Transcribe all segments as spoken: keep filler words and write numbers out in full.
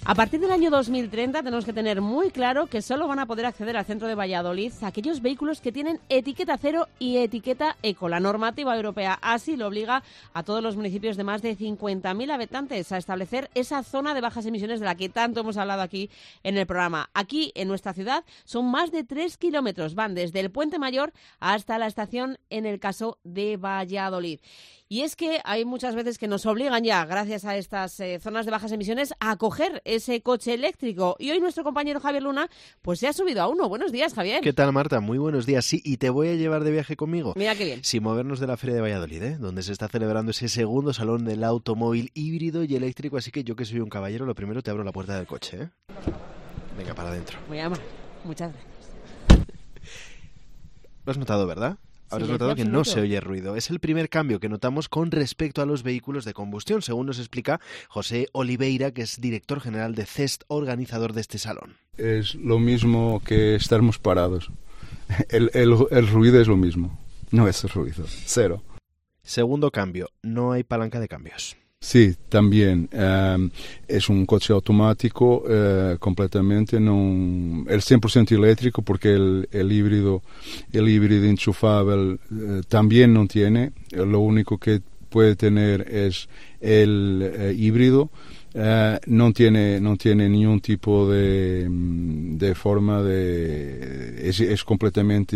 A partir del año dos mil treinta tenemos que tener muy claro que solo van a poder acceder al centro de Valladolid aquellos vehículos que tienen etiqueta cero y etiqueta eco. La normativa europea así lo obliga a todos los municipios de más de cincuenta mil habitantes a establecer esa zona de bajas emisiones de la que tanto hemos hablado aquí en el programa. Aquí, en nuestra ciudad, son más de tres kilómetros. Van desde el Puente Mayor hasta la estación en el caso de Valladolid. Y es que hay muchas veces que nos obligan ya, gracias a estas eh, zonas de bajas emisiones, a coger ese coche eléctrico. Y hoy nuestro compañero Javier Luna pues se ha subido a uno. Buenos días, Javier. ¿Qué tal, Marta? Muy buenos días. Sí, y te voy a llevar de viaje conmigo. Mira qué bien. Sin movernos de la Feria de Valladolid, ¿eh? Donde se está celebrando ese segundo salón del automóvil híbrido y eléctrico. Así que yo, que soy un caballero, lo primero te abro la puerta del coche, ¿eh? Venga, para adentro. Muy amable. Muchas gracias. Lo has notado, ¿verdad? Habrás notado que no se oye ruido. Es el primer cambio que notamos con respecto a los vehículos de combustión, según nos explica José Oliveira, que es director general de C E S T, organizador de este salón. Es lo mismo que estarmos parados. El, el, el ruido es lo mismo. No es ruido. Cero. Segundo cambio, no hay palanca de cambios. Sí, también um, es un coche automático uh, completamente, no, el cien por ciento eléctrico, porque el, el híbrido el híbrido enchufable uh, también no tiene. Lo único que puede tener es el uh, híbrido. Uh, no tiene no tiene ningún tipo de, de forma de es, es completamente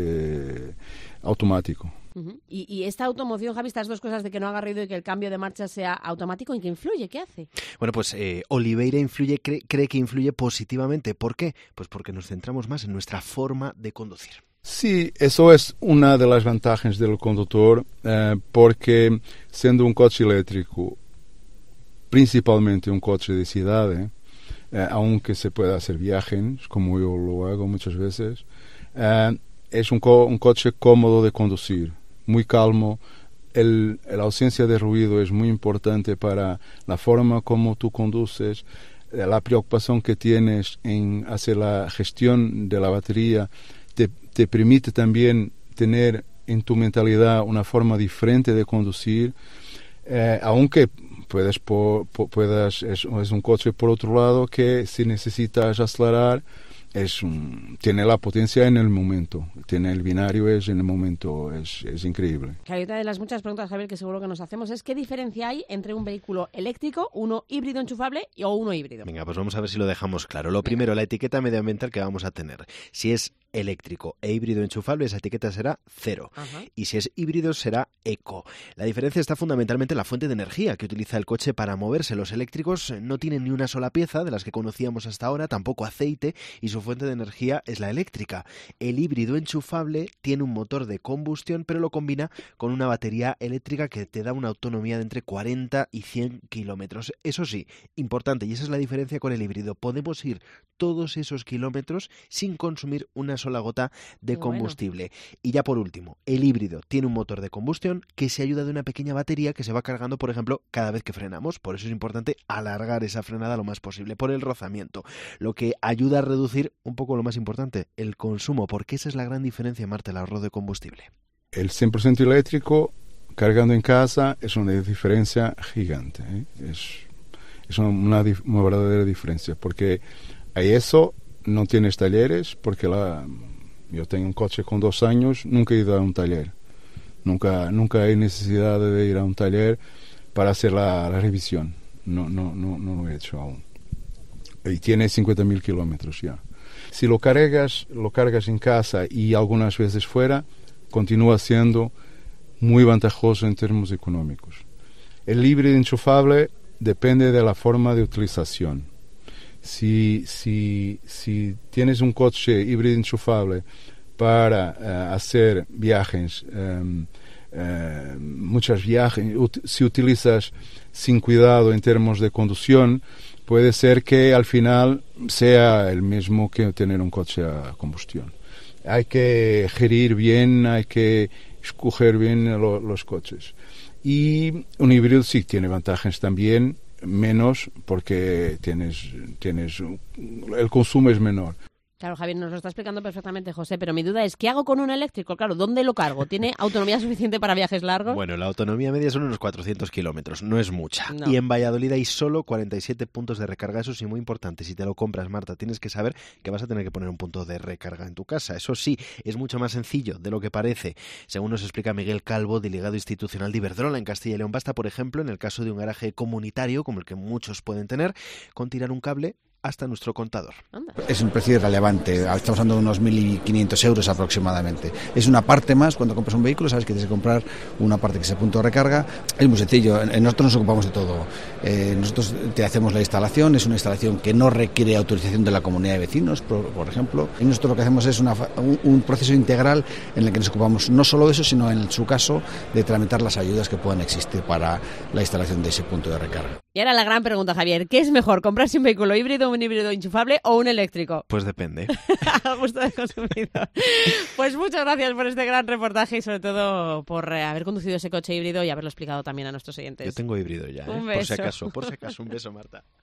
uh, automático. Uh-huh. Y, y esta automoción, Javi, estas dos cosas de que no haga ruido y que el cambio de marcha sea automático, ¿en qué influye? ¿Qué hace? Bueno, pues eh, Oliveira influye, cree, cree que influye positivamente. ¿Por qué? Pues porque nos centramos más en nuestra forma de conducir. Sí, eso es una de las ventajas del conductor, eh, porque siendo un coche eléctrico, principalmente un coche de ciudad, eh, eh, aunque se pueda hacer viajes, como yo lo hago muchas veces, eh, es un, co- un coche cómodo de conducir, muy calmo. El, la ausencia de ruido es muy importante para la forma como tú conduces, la preocupación que tienes en hacer la gestión de la batería te, te permite también tener en tu mentalidad una forma diferente de conducir, eh, aunque puedes, po, po, puedas, es, es un coche por otro lado que si necesitas acelerar, Es un, tiene la potencia en el momento, tiene el binario es en el momento, es, es increíble. Claro, una de las muchas preguntas, Javier, que seguro que nos hacemos es ¿qué diferencia hay entre un vehículo eléctrico, uno híbrido enchufable o uno híbrido? Venga, pues vamos a ver si lo dejamos claro. Lo primero, la etiqueta medioambiental que vamos a tener. Si es eléctrico e híbrido enchufable, esa etiqueta será cero. Ajá. Y si es híbrido, será eco. La diferencia está fundamentalmente en la fuente de energía que utiliza el coche para moverse. Los eléctricos no tienen ni una sola pieza de las que conocíamos hasta ahora, tampoco aceite, y su fuente de energía es la eléctrica. El híbrido enchufable tiene un motor de combustión, pero lo combina con una batería eléctrica que te da una autonomía de entre cuarenta y cien kilómetros. Eso sí, importante, y esa es la diferencia con el híbrido. Podemos ir todos esos kilómetros sin consumir una sola gota de combustible. Bueno. Y ya por último, el híbrido tiene un motor de combustión que se ayuda de una pequeña batería que se va cargando, por ejemplo, cada vez que frenamos. Por eso es importante alargar esa frenada lo más posible, por el rozamiento, lo que ayuda a reducir un poco lo más importante, el consumo, porque esa es la gran diferencia, Marta, el ahorro de combustible. El cien por ciento eléctrico cargando en casa es una diferencia gigante, ¿eh? es, es una, una, una verdadera diferencia, porque a eso no tienes talleres, porque la, yo tengo un coche con dos años, nunca he ido a un taller, nunca, nunca hay necesidad de ir a un taller para hacer la, la revisión, no, no, no, no lo he hecho aún, y tiene cincuenta mil kilómetros ya. Si lo cargas, lo cargas en casa y algunas veces fuera, continúa siendo muy ventajoso en términos económicos. El híbrido enchufable depende de la forma de utilización. Si, si, si tienes un coche híbrido enchufable para uh, hacer viajes, um, uh, muchos viajes, ut- si utilizas sin cuidado en términos de conducción, puede ser que al final sea el mismo que tener un coche a combustión. Hay que gerir bien, hay que escoger bien lo, los coches. Y un híbrido sí tiene ventajas también, menos porque tienes, tienes el consumo es menor. Claro, Javier, nos lo está explicando perfectamente José, pero mi duda es, ¿qué hago con un eléctrico? Claro, ¿dónde lo cargo? ¿Tiene autonomía suficiente para viajes largos? Bueno, la autonomía media son unos cuatrocientos kilómetros, no es mucha. No. Y en Valladolid hay solo cuarenta y siete puntos de recarga, eso sí, muy importante. Si te lo compras, Marta, tienes que saber que vas a tener que poner un punto de recarga en tu casa. Eso sí, es mucho más sencillo de lo que parece. Según nos explica Miguel Calvo, delegado institucional de Iberdrola en Castilla y León, basta, por ejemplo, en el caso de un garaje comunitario, como el que muchos pueden tener, con tirar un cable hasta nuestro contador. Anda. Es un precio irrelevante, estamos hablando de unos mil quinientos euros aproximadamente. Es una parte más, cuando compras un vehículo sabes que tienes que comprar una parte que es el punto de recarga. Es muy sencillo, nosotros nos ocupamos de todo. Eh, nosotros te hacemos la instalación, es una instalación que no requiere autorización de la comunidad de vecinos, por, por ejemplo. Y nosotros lo que hacemos es una, un, un proceso integral en el que nos ocupamos no solo de eso, sino en su caso de tramitar las ayudas que puedan existir para la instalación de ese punto de recarga. Y ahora la gran pregunta, Javier, ¿qué es mejor, comprarse un vehículo híbrido, un híbrido enchufable o un eléctrico? Pues depende. A gusto del consumidor. Pues muchas gracias por este gran reportaje y sobre todo por eh, haber conducido ese coche híbrido y haberlo explicado también a nuestros oyentes. Yo tengo híbrido ya, ¿eh? Un Por si beso. acaso, por si acaso. Un beso, Marta.